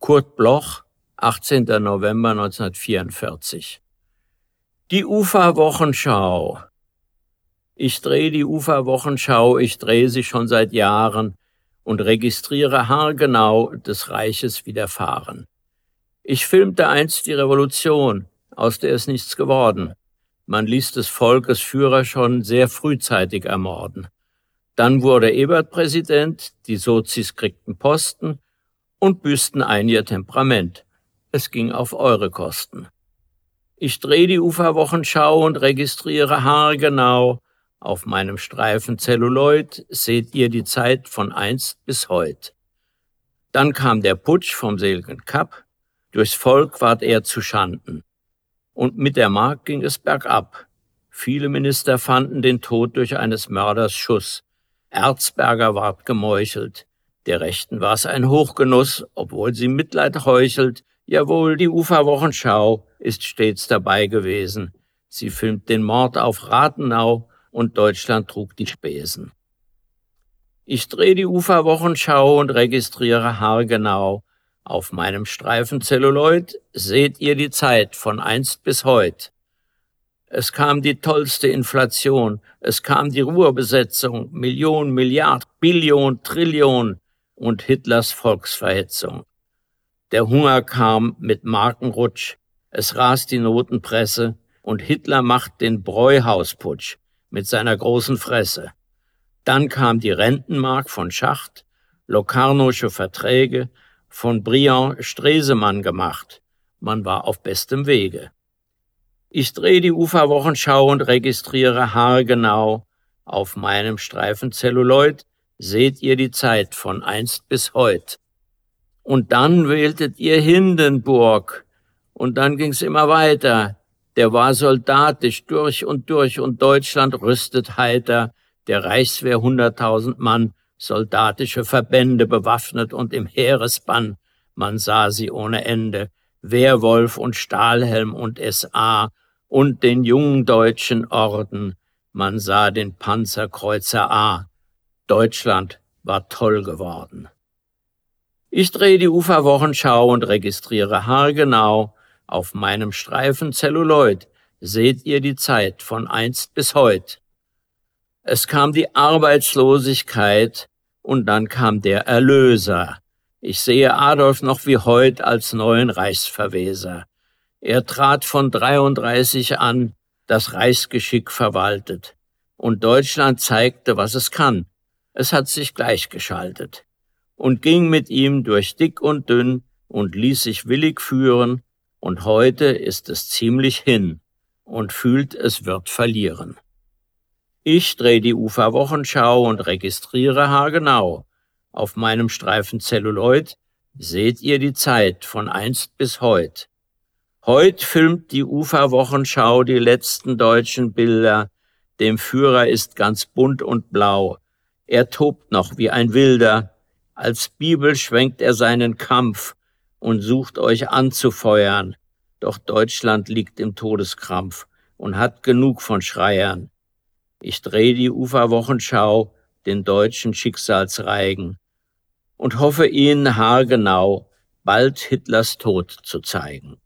Kurt Bloch, 18. November 1944. Die Ufa-Wochenschau. Ich drehe die Ufa-Wochenschau, ich drehe sie schon seit Jahren und registriere haargenau des Reiches Widerfahren. Ich filmte einst die Revolution, aus der ist nichts geworden. Man ließ des Volkes Führer schon sehr frühzeitig ermorden. Dann wurde Ebert Präsident, die Sozis kriegten Posten und büßten ein ihr Temperament. Es ging auf eure Kosten. Ich drehe die Ufa-Wochenschau und registriere haargenau. Auf meinem Streifen Zelluloid seht ihr die Zeit von einst bis heut. Dann kam der Putsch vom seligen Kapp, durchs Volk ward er zu Schanden. Und mit der Mark ging es bergab. Viele Minister fanden den Tod durch eines Mörders Schuss. Erzberger ward gemeuchelt. Der Rechten war's ein Hochgenuss, obwohl sie Mitleid heuchelt. Jawohl, die Ufa-Wochenschau ist stets dabei gewesen. Sie filmt den Mord auf Rathenau und Deutschland trug die Spesen. Ich drehe die Ufa-Wochenschau und registriere haargenau. Auf meinem Streifen Zelluloid seht ihr die Zeit von einst bis heut. Es kam die tollste Inflation, es kam die Ruhrbesetzung, Million, Milliard, Billion, Trillion und Hitlers Volksverhetzung. Der Hunger kam mit Markenrutsch, es rast die Notenpresse und Hitler macht den Bräuhausputsch mit seiner großen Fresse. Dann kam die Rentenmark von Schacht, Locarnosche Verträge, von Briand Stresemann gemacht. Man war auf bestem Wege. Ich drehe die Ufa-Wochenschau und registriere haargenau. Auf meinem Streifen Zelluloid seht ihr die Zeit von einst bis heut. Und dann wähltet ihr Hindenburg. Und dann ging's immer weiter. Der war soldatisch durch und Deutschland rüstet heiter. Der Reichswehr 100.000 Mann, soldatische Verbände bewaffnet und im Heeresbann. Man sah sie ohne Ende. Wehrwolf und Stahlhelm und SA und den jungen deutschen Orden. Man sah den Panzerkreuzer A. Deutschland war toll geworden. Ich drehe die Ufa-Wochenschau und registriere haargenau. Auf meinem Streifen Zelluloid seht ihr die Zeit von einst bis heut. Es kam die Arbeitslosigkeit und dann kam der Erlöser. Ich sehe Adolf noch wie heut als neuen Reichsverweser. Er trat von 33 an, das Reichsgeschick verwaltet. Und Deutschland zeigte, was es kann. Es hat sich gleichgeschaltet. Und ging mit ihm durch dick und dünn und ließ sich willig führen. Und heute ist es ziemlich hin und fühlt, es wird verlieren. Ich drehe die Ufa-Wochenschau und registriere haargenau. Auf meinem Streifen Zelluloid seht ihr die Zeit von einst bis heut. Heut filmt die Ufa-Wochenschau die letzten deutschen Bilder. Dem Führer ist ganz bunt und blau. Er tobt noch wie ein Wilder. Als Bibel schwenkt er seinen Kampf und sucht euch anzufeuern. Doch Deutschland liegt im Todeskrampf und hat genug von Schreiern. Ich drehe die Ufa-Wochenschau, den deutschen Schicksalsreigen, und hoffe ihnen haargenau bald Hitlers Tod zu zeigen.